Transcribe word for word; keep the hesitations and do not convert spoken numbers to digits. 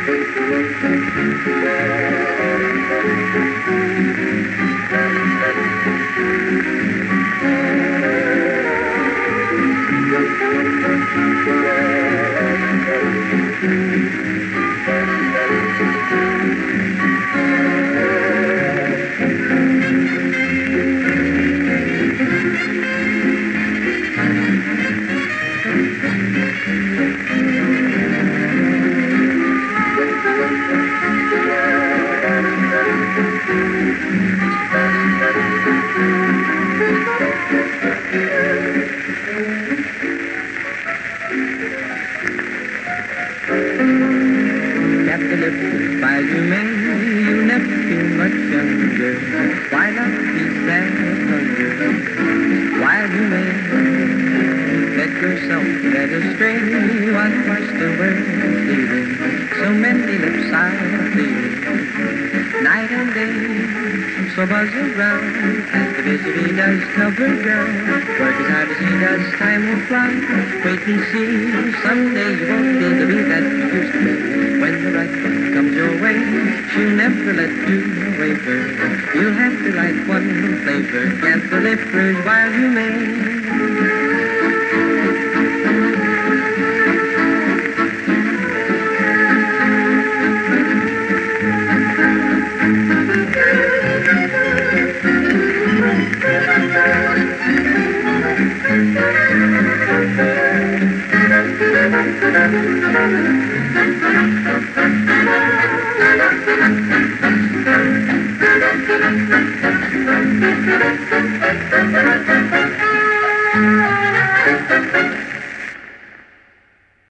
While you may, you never feel much younger. Why not be sad hunger? While you may let yourself get astray, what was the world leading? So many lips are bleeding. Night and day, so buzz around as the misery does cover ground. Work as hard as he does, time will fly. Wait and see, someday you won't feel the beat that you used to be. When the right one comes your way, she'll never let you waver. You'll have to like one flavor, get the lippers while you may. Thank you.